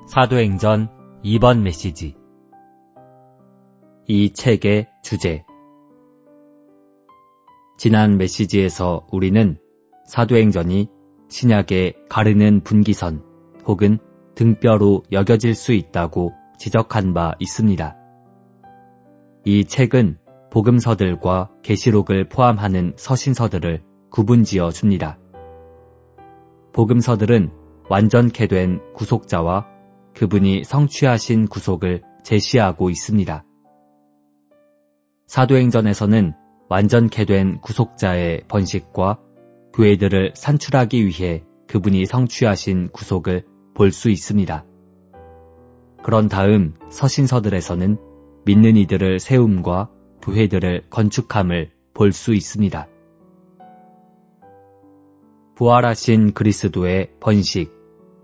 사도행전 2번 메시지. 이 책의 주제. 지난 메시지에서 우리는 사도행전이 신약의 가르는 분기선 혹은 등뼈로 여겨질 수 있다고 지적한 바 있습니다. 이 책은 복음서들과 계시록을 포함하는 서신서들을 구분지어 줍니다. 복음서들은 완전케 된 구속자와 그분이 성취하신 구속을 제시하고 있습니다. 사도행전에서는 완전케 된 구속자의 번식과 교회들을 산출하기 위해 그분이 성취하신 구속을 볼 수 있습니다. 그런 다음 서신서들에서는 믿는 이들을 세움과 교회들을 건축함을 볼 수 있습니다. 부활하신 그리스도의 번식.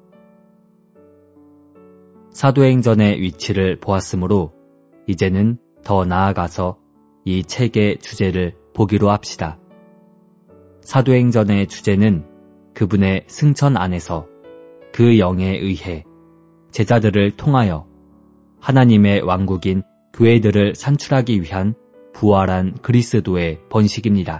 사도행전의 위치를 보았으므로 이제는 더 나아가서 이 책의 주제를 보기로 합시다. 사도행전의 주제는 그분의 승천 안에서 그 영에 의해 제자들을 통하여 하나님의 왕국인 교회들을 산출하기 위한 부활한 그리스도의 번식입니다.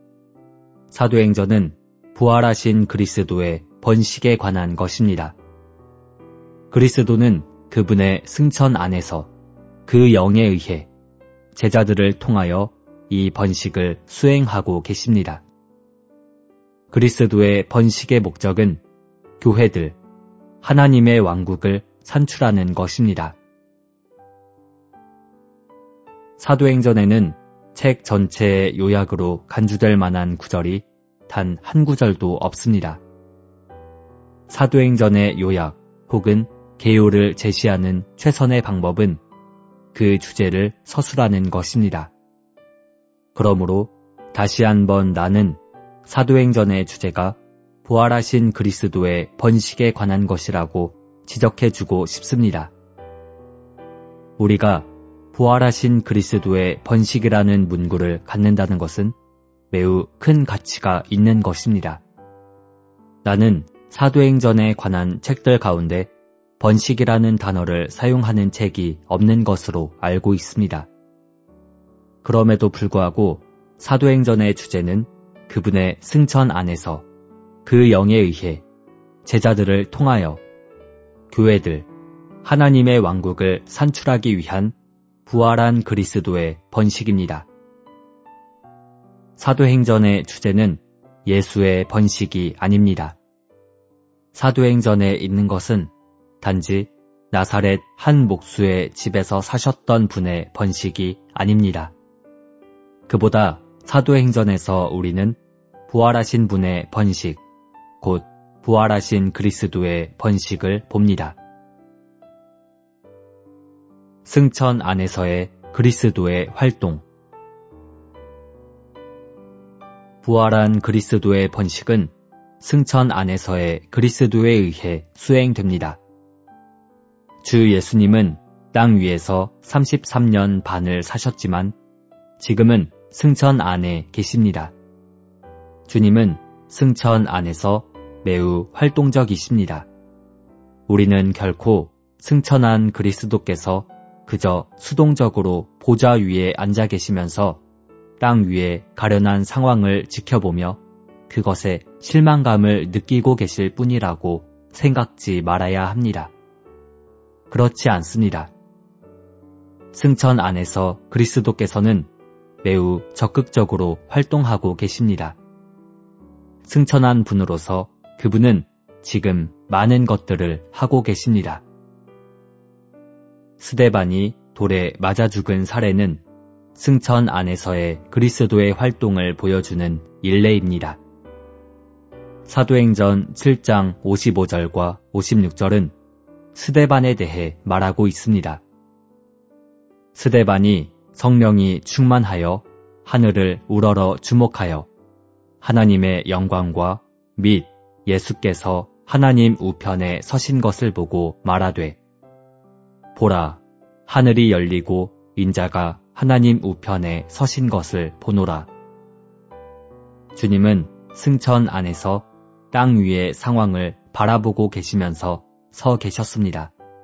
사도행전은 부활하신 그리스도의 번식에 관한 것입니다. 그리스도는 그분의 승천 안에서 그 영에 의해 제자들을 통하여 이 번식을 수행하고 계십니다. 그리스도의 번식의 목적은 교회들, 하나님의 왕국을 산출하는 것입니다. 사도행전에는 책 전체의 요약으로 간주될 만한 구절이 단 한 구절도 없습니다. 사도행전의 요약 혹은 개요를 제시하는 최선의 방법은 그 주제를 서술하는 것입니다. 그러므로 다시 한번 나는 사도행전의 주제가 부활하신 그리스도의 번식에 관한 것이라고 지적해주고 싶습니다. 우리가 부활하신 그리스도의 번식이라는 문구를 갖는다는 것은 매우 큰 가치가 있는 것입니다. 나는 사도행전에 관한 책들 가운데 번식이라는 단어를 사용하는 책이 없는 것으로 알고 있습니다. 그럼에도 불구하고 사도행전의 주제는 그분의 승천 안에서 그 영에 의해 제자들을 통하여 교회들, 하나님의 왕국을 산출하기 위한 부활한 그리스도의 번식입니다. 사도행전의 주제는 예수의 번식이 아닙니다. 사도행전에 있는 것은 단지 나사렛 한 목수의 집에서 사셨던 분의 번식이 아닙니다. 그보다 사도행전에서 우리는 부활하신 분의 번식, 곧 부활하신 그리스도의 번식을 봅니다. 승천 안에서의 그리스도의 활동. 부활한 그리스도의 번식은 승천 안에서의 그리스도에 의해 수행됩니다. 주 예수님은 땅 위에서 33년 반을 사셨지만 지금은 승천 안에 계십니다. 주님은 승천 안에서 매우 활동적이십니다. 우리는 결코 승천한 그리스도께서 그저 수동적으로 보좌 위에 앉아 계시면서 땅 위에 가련한 상황을 지켜보며 그것에 실망감을 느끼고 계실 뿐이라고 생각지 말아야 합니다. 그렇지 않습니다. 승천 안에서 그리스도께서는 매우 적극적으로 활동하고 계십니다. 승천한 분으로서 그분은 지금 많은 것들을 하고 계십니다. 스데반이 돌에 맞아 죽은 사례는 승천 안에서의 그리스도의 활동을 보여주는 일례입니다. 사도행전 7장 55절과 56절은 스데반에 대해 말하고 있습니다. 스데반이 성령이 충만하여 하늘을 우러러 주목하여 하나님의 영광과 및 예수께서 하나님 우편에 서신 것을 보고 말하되 보라, 하늘이 열리고 인자가 하나님 우편에 서신 것을 보노라. 주님은 승천 안에서 땅 위의 상황을 바라보고 계시면서 서 계셨습니다.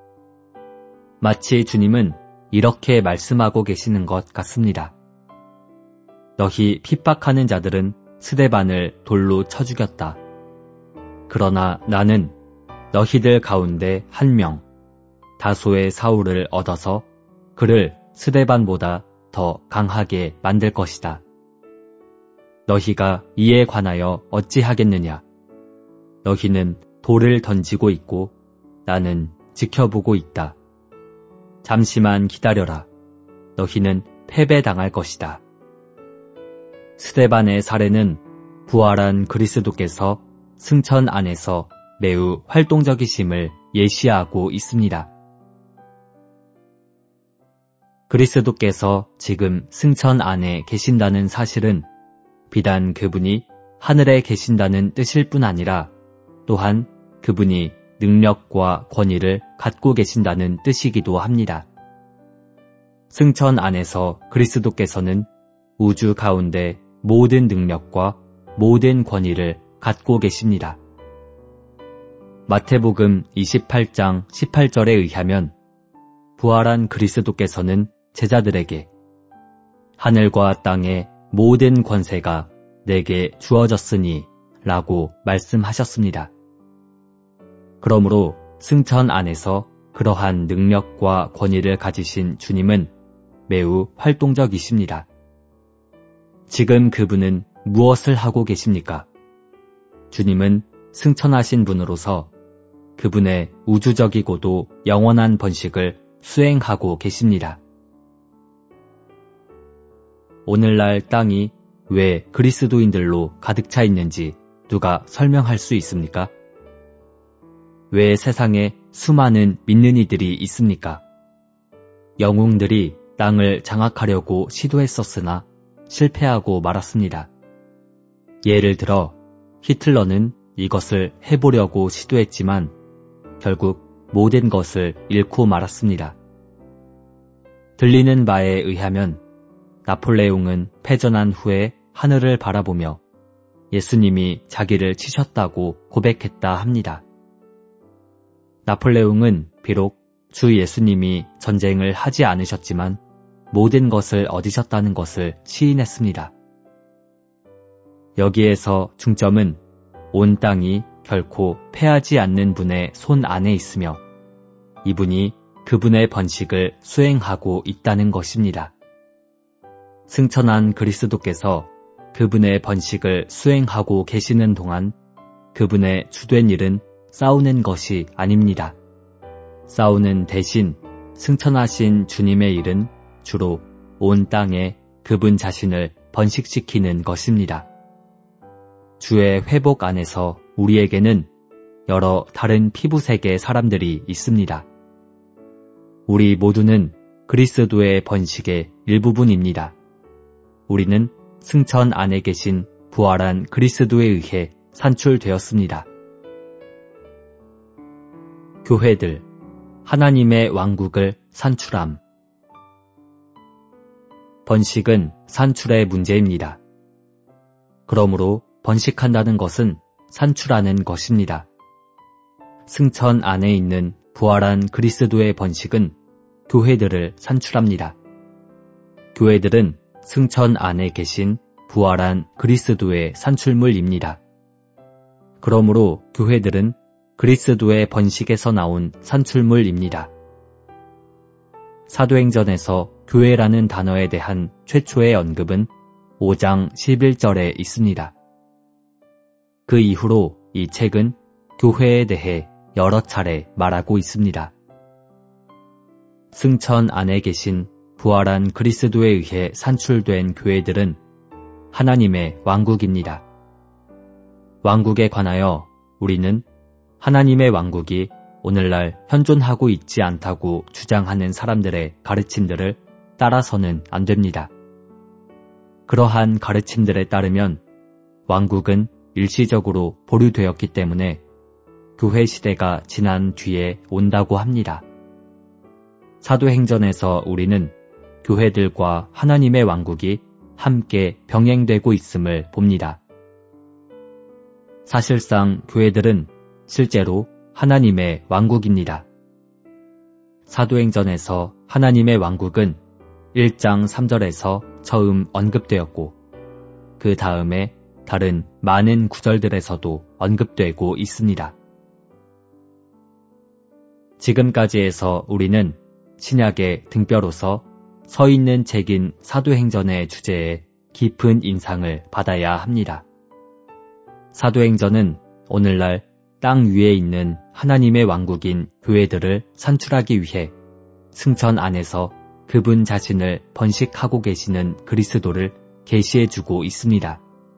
마치 주님은 이렇게 말씀하고 계시는 것 같습니다. 너희 핍박하는 자들은 스데반을 돌로 쳐 죽였다. 그러나 나는 너희들 가운데 한 명, 다소의 사울을 얻어서 그를 스데반보다 더 강하게 만들 것이다. 너희가 이에 관하여 어찌하겠느냐? 너희는 돌을 던지고 있고 나는 지켜보고 있다. 잠시만 기다려라. 너희는 패배당할 것이다. 스데반의 사례는 부활한 그리스도께서 승천 안에서 매우 활동적이심을 예시하고 있습니다. 그리스도께서 지금 승천 안에 계신다는 사실은 비단 그분이 하늘에 계신다는 뜻일 뿐 아니라 또한 그분이 능력과 권위를 갖고 계신다는 뜻이기도 합니다. 승천 안에서 그리스도께서는 우주 가운데 모든 능력과 모든 권위를 갖고 계십니다. 마태복음 28장 18절에 의하면 부활한 그리스도께서는 제자들에게 하늘과 땅의 모든 권세가 내게 주어졌으니 라고 말씀하셨습니다. 그러므로 승천 안에서 그러한 능력과 권위를 가지신 주님은 매우 활동적이십니다. 지금 그분은 무엇을 하고 계십니까? 주님은 승천하신 분으로서 그분의 우주적이고도 영원한 번식을 수행하고 계십니다. 오늘날 땅이 왜 그리스도인들로 가득 차 있는지 누가 설명할 수 있습니까? 왜 세상에 수많은 믿는 이들이 있습니까? 영웅들이 땅을 장악하려고 시도했었으나 실패하고 말았습니다. 예를 들어 히틀러는 이것을 해보려고 시도했지만 결국 모든 것을 잃고 말았습니다. 들리는 바에 의하면 나폴레옹은 패전한 후에 하늘을 바라보며 예수님이 자기를 치셨다고 고백했다 합니다. 나폴레옹은 비록 주 예수님이 전쟁을 하지 않으셨지만 모든 것을 얻으셨다는 것을 시인했습니다. 여기에서 중점은 온 땅이 결코 패하지 않는 분의 손 안에 있으며 이분이 그분의 번식을 수행하고 있다는 것입니다. 승천한 그리스도께서 그분의 번식을 수행하고 계시는 동안 그분의 주된 일은 싸우는 것이 아닙니다. 싸우는 대신 승천하신 주님의 일은 주로 온 땅에 그분 자신을 번식시키는 것입니다. 주의 회복 안에서 우리에게는 여러 다른 피부색의 사람들이 있습니다. 우리 모두는 그리스도의 번식의 일부분입니다. 우리는 승천 안에 계신 부활한 그리스도에 의해 산출되었습니다. 교회들, 하나님의 왕국을 산출함. 번식은 산출의 문제입니다. 그러므로 번식한다는 것은 산출하는 것입니다. 승천 안에 있는 부활한 그리스도의 번식은 교회들을 산출합니다. 교회들은 승천 안에 계신 부활한 그리스도의 산출물입니다. 그러므로 교회들은 그리스도의 번식에서 나온 산출물입니다. 사도행전에서 교회라는 단어에 대한 최초의 언급은 5장 11절에 있습니다. 그 이후로 이 책은 교회에 대해 여러 차례 말하고 있습니다. 승천 안에 계신 부활한 그리스도에 의해 산출된 교회들은 하나님의 왕국입니다. 왕국에 관하여 우리는 하나님의 왕국이 오늘날 현존하고 있지 않다고 주장하는 사람들의 가르침들을 따라서는 안 됩니다. 그러한 가르침들에 따르면 왕국은 일시적으로 보류되었기 때문에 교회 시대가 지난 뒤에 온다고 합니다. 사도행전에서 우리는 교회들과 하나님의 왕국이 함께 병행되고 있음을 봅니다. 사실상 교회들은 실제로 하나님의 왕국입니다. 사도행전에서 하나님의 왕국은 1장 3절에서 처음 언급되었고 그 다음에 다른 많은 구절들에서도 언급되고 있습니다. 지금까지에서 우리는 신약의 등뼈로서 서 있는 책인 사도행전의 주제에 깊은 인상을 받아야 합니다. 사도행전은 오늘날 땅 위에 있는 하나님의 왕국인 교회들을 산출하기 위해 승천 안에서 그분 자신을 번식하고 계시는 그리스도를 계시해주고 있습니다.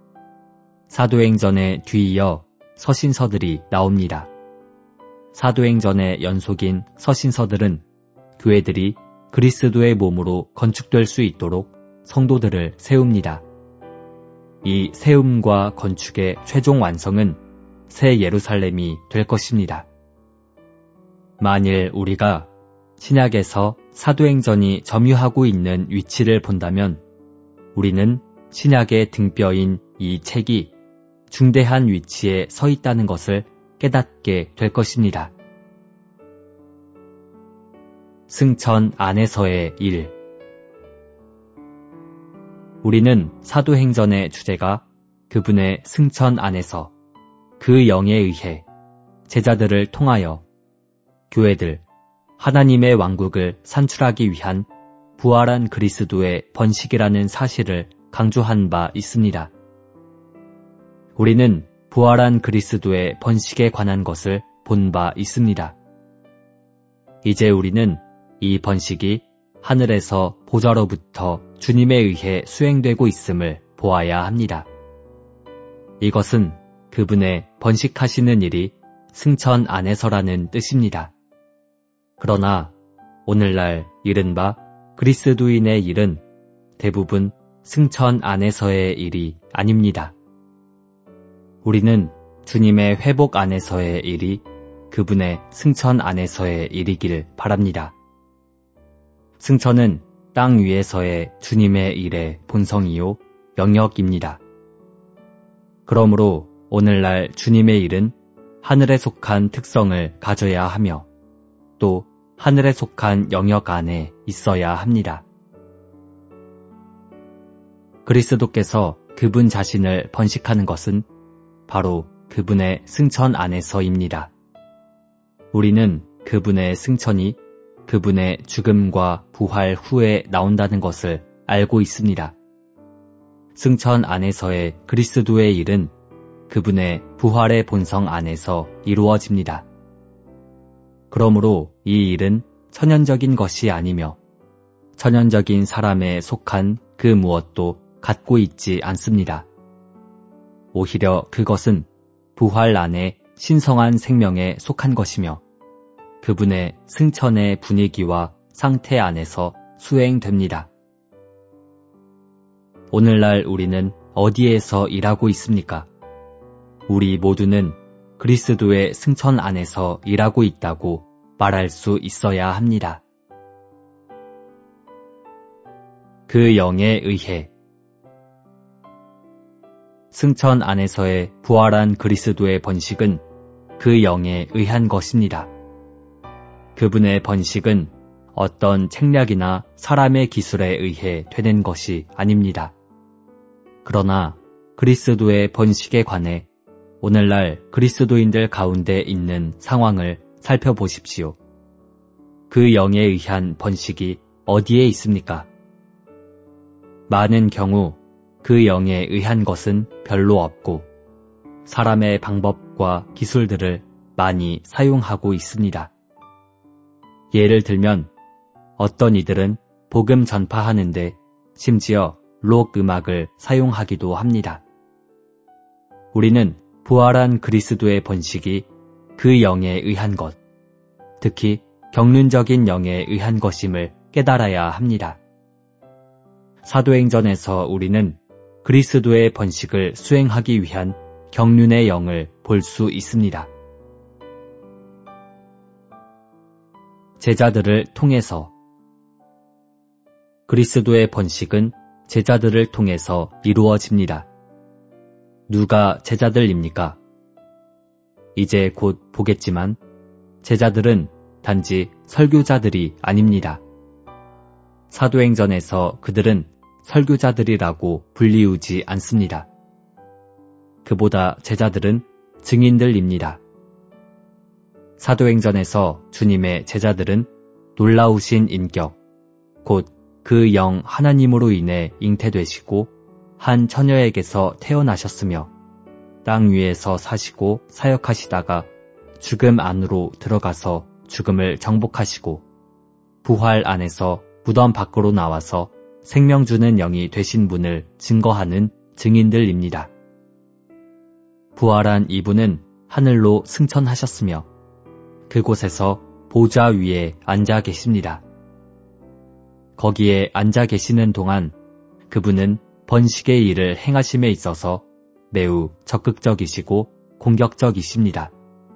사도행전에 뒤이어 서신서들이 나옵니다. 사도행전의 연속인 서신서들은 교회들이 그리스도의 몸으로 건축될 수 있도록 성도들을 세웁니다. 이 세움과 건축의 최종 완성은 새 예루살렘이 될 것입니다. 만일 우리가 신약에서 사도행전이 점유하고 있는 위치를 본다면 우리는 신약의 등뼈인 이 책이 중대한 위치에 서 있다는 것을 깨닫게 될 것입니다. 승천 안에서의 일. 우리는 사도행전의 주제가 그분의 승천 안에서 그 영에 의해 제자들을 통하여 교회들, 하나님의 왕국을 산출하기 위한 부활한 그리스도의 번식이라는 사실을 강조한 바 있습니다. 우리는 부활한 그리스도의 번식에 관한 것을 본 바 있습니다. 이제 우리는 이 번식이 하늘에서 보좌로부터 주님에 의해 수행되고 있음을 보아야 합니다. 이것은 그분의 번식하시는 일이 승천 안에서라는 뜻입니다. 그러나 오늘날 이른바 그리스도인의 일은 대부분 승천 안에서의 일이 아닙니다. 우리는 주님의 회복 안에서의 일이 그분의 승천 안에서의 일이길 바랍니다. 승천은 땅 위에서의 주님의 일의 본성이요 영역입니다. 그러므로 오늘날 주님의 일은 하늘에 속한 특성을 가져야 하며 또 하늘에 속한 영역 안에 있어야 합니다. 그리스도께서 그분 자신을 번식하는 것은 바로 그분의 승천 안에서입니다. 우리는 그분의 승천이 그분의 죽음과 부활 후에 나온다는 것을 알고 있습니다. 승천 안에서의 그리스도의 일은 그분의 부활의 본성 안에서 이루어집니다. 그러므로 이 일은 천연적인 것이 아니며 천연적인 사람에 속한 그 무엇도 갖고 있지 않습니다. 오히려 그것은 부활 안에 신성한 생명에 속한 것이며 그분의 승천의 분위기와 상태 안에서 수행됩니다. 오늘날 우리는 어디에서 일하고 있습니까? 우리 모두는 그리스도의 승천 안에서 일하고 있다고 말할 수 있어야 합니다. 그 영에 의해 승천 안에서의 부활한 그리스도의 번식은 그 영에 의한 것입니다. 그분의 번식은 어떤 책략이나 사람의 기술에 의해 되는 것이 아닙니다. 그러나 그리스도의 번식에 관해 오늘날 그리스도인들 가운데 있는 상황을 살펴보십시오. 그 영에 의한 번식이 어디에 있습니까? 많은 경우 그 영에 의한 것은 별로 없고 사람의 방법과 기술들을 많이 사용하고 있습니다. 예를 들면 어떤 이들은 복음 전파하는데 심지어 록 음악을 사용하기도 합니다. 우리는 부활한 그리스도의 번식이 그 영에 의한 것, 특히 경륜적인 영에 의한 것임을 깨달아야 합니다. 사도행전에서 우리는 그리스도의 번식을 수행하기 위한 경륜의 영을 볼 수 있습니다. 제자들을 통해서 그리스도의 번식은 제자들을 통해서 이루어집니다. 누가 제자들입니까? 이제 곧 보겠지만 제자들은 단지 설교자들이 아닙니다. 사도행전에서 그들은 설교자들이라고 불리우지 않습니다. 그보다 제자들은 증인들입니다. 사도행전에서 주님의 제자들은 놀라우신 인격, 곧 그 영 하나님으로 인해 잉태되시고 한 처녀에게서 태어나셨으며 땅 위에서 사시고 사역하시다가 죽음 안으로 들어가서 죽음을 정복하시고 부활 안에서 무덤 밖으로 나와서 생명 주는 영이 되신 분을 증거하는 증인들입니다. 부활한 이분은 하늘로 승천하셨으며 그곳에서 보좌 위에 앉아 계십니다. 거기에 앉아 계시는 동안 그분은 번식의 일을 행하심에 있어서 매우 적극적이시고 공격적이십니다.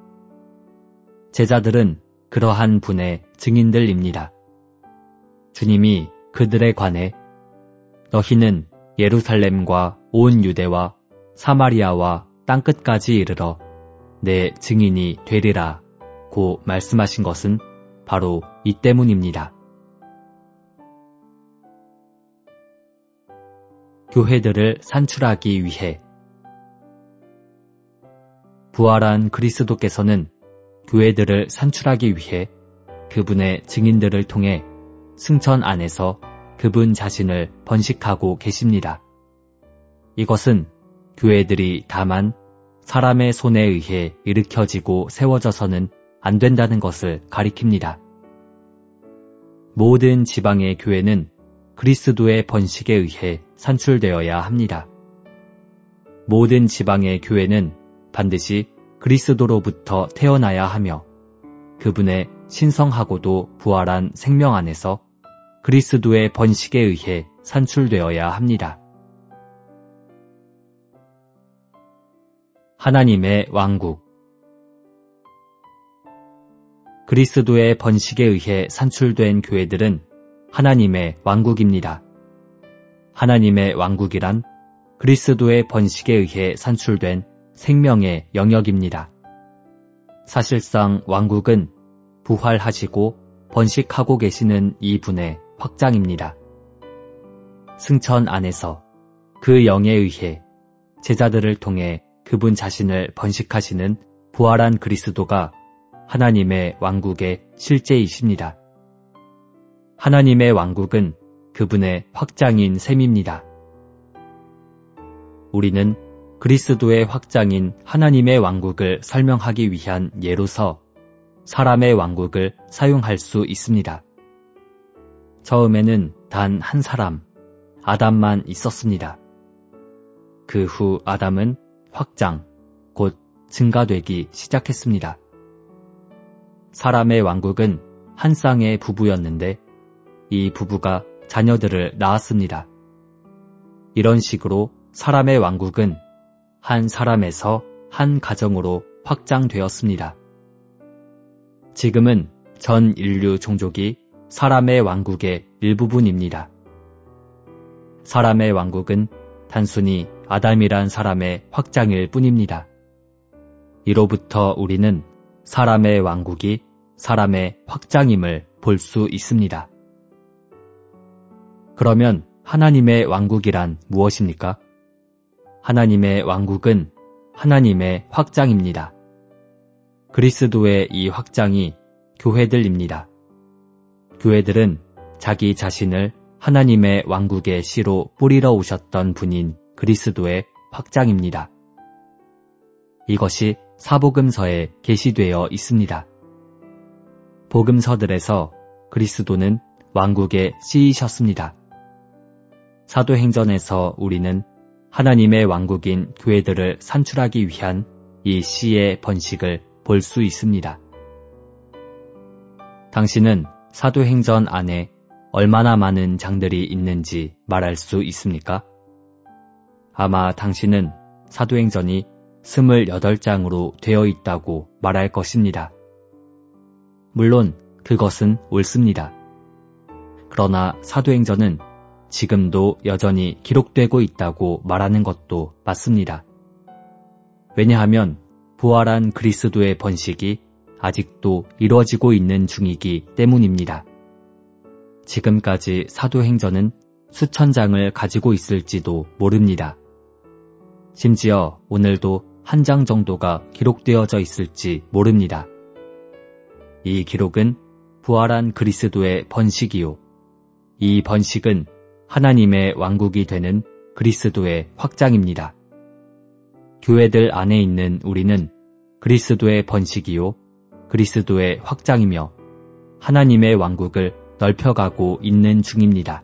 제자들은 그러한 분의 증인들입니다. 주님이 그들에 관해 너희는 예루살렘과 온 유대와 사마리아와 땅끝까지 이르러 내 증인이 되리라 고 말씀하신 것은 바로 이 때문입니다. 교회들을 산출하기 위해 부활한 그리스도께서는 교회들을 산출하기 위해 그분의 증인들을 통해 승천 안에서 그분 자신을 번식하고 계십니다. 이것은 교회들이 다만 사람의 손에 의해 일으켜지고 세워져서는 안 된다는 것을 가리킵니다. 모든 지방의 교회는 그리스도의 번식에 의해 산출되어야 합니다. 모든 지방의 교회는 반드시 그리스도로부터 태어나야 하며 그분의 신성하고도 부활한 생명 안에서 그리스도의 번식에 의해 산출되어야 합니다. 하나님의 왕국 그리스도의 번식에 의해 산출된 교회들은 하나님의 왕국입니다. 하나님의 왕국이란 그리스도의 번식에 의해 산출된 생명의 영역입니다. 사실상 왕국은 부활하시고 번식하고 계시는 이분의 확장입니다. 승천 안에서 그 영에 의해 제자들을 통해 그분 자신을 번식하시는 부활한 그리스도가 하나님의 왕국의 실제이십니다. 하나님의 왕국은 그분의 확장인 셈입니다. 우리는 그리스도의 확장인 하나님의 왕국을 설명하기 위한 예로서 사람의 왕국을 사용할 수 있습니다. 처음에는 단 한 사람, 아담만 있었습니다. 그 후 아담은 확장, 곧 증가되기 시작했습니다. 사람의 왕국은 한 쌍의 부부였는데 이 부부가 자녀들을 낳았습니다. 이런 식으로 사람의 왕국은 한 사람에서 한 가정으로 확장되었습니다. 지금은 전 인류 종족이 사람의 왕국의 일부분입니다. 사람의 왕국은 단순히 아담이란 사람의 확장일 뿐입니다. 이로부터 우리는 사람의 왕국이 사람의 확장임을 볼 수 있습니다. 그러면 하나님의 왕국이란 무엇입니까? 하나님의 왕국은 하나님의 확장입니다. 그리스도의 이 확장이 교회들입니다. 교회들은 자기 자신을 하나님의 왕국의 씨로 뿌리러 오셨던 분인 그리스도의 확장입니다. 이것이 사복음서에 게시되어 있습니다. 복음서들에서 그리스도는 왕국의 씨이셨습니다. 사도행전에서 우리는 하나님의 왕국인 교회들을 산출하기 위한 이 씨의 번식을 볼 수 있습니다. 당신은 사도행전 안에 얼마나 많은 장들이 있는지 말할 수 있습니까? 아마 당신은 사도행전이 28장으로 되어 있다고 말할 것입니다. 물론 그것은 옳습니다. 그러나 사도행전은 지금도 여전히 기록되고 있다고 말하는 것도 맞습니다. 왜냐하면 부활한 그리스도의 번식이 아직도 이루어지고 있는 중이기 때문입니다. 지금까지 사도행전은 수천 장을 가지고 있을지도 모릅니다. 심지어 오늘도 한 장 정도가 기록되어져 있을지 모릅니다. 이 기록은 부활한 그리스도의 번식이요. 이 번식은 하나님의 왕국이 되는 그리스도의 확장입니다. 교회들 안에 있는 우리는 그리스도의 번식이요. 그리스도의 확장이며 하나님의 왕국을 넓혀가고 있는 중입니다.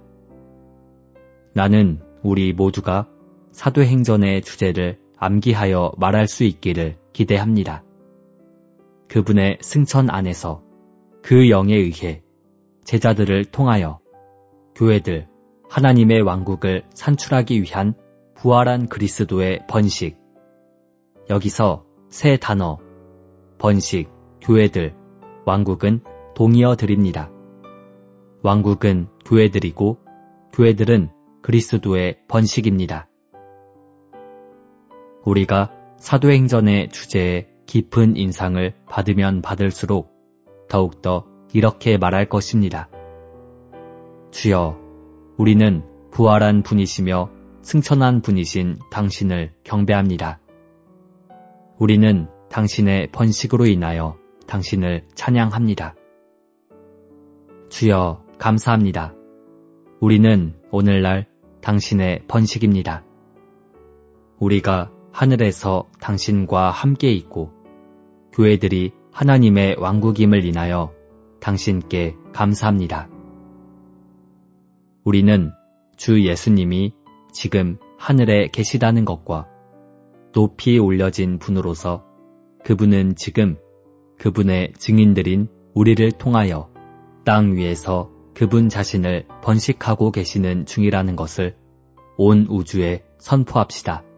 나는 우리 모두가 사도행전의 주제를 암기하여 말할 수 있기를 기대합니다. 그분의 승천 안에서 그 영에 의해 제자들을 통하여 교회들, 하나님의 왕국을 산출하기 위한 부활한 그리스도의 번식. 여기서 세 단어, 번식, 교회들, 왕국은 동의어 드립니다. 왕국은 교회들이고 교회들은 그리스도의 번식입니다. 우리가 사도행전의 주제에 깊은 인상을 받으면 받을수록 더욱더 이렇게 말할 것입니다. 주여, 우리는 부활한 분이시며 승천한 분이신 당신을 경배합니다. 우리는 당신의 번식으로 인하여 당신을 찬양합니다. 주여, 감사합니다. 우리는 오늘날 당신의 번식입니다. 우리가 하늘에서 당신과 함께 있고 교회들이 하나님의 왕국임을 인하여 당신께 감사합니다. 우리는 주 예수님이 지금 하늘에 계시다는 것과 높이 올려진 분으로서 그분은 지금 그분의 증인들인 우리를 통하여 땅 위에서 그분 자신을 번식하고 계시는 중이라는 것을 온 우주에 선포합시다.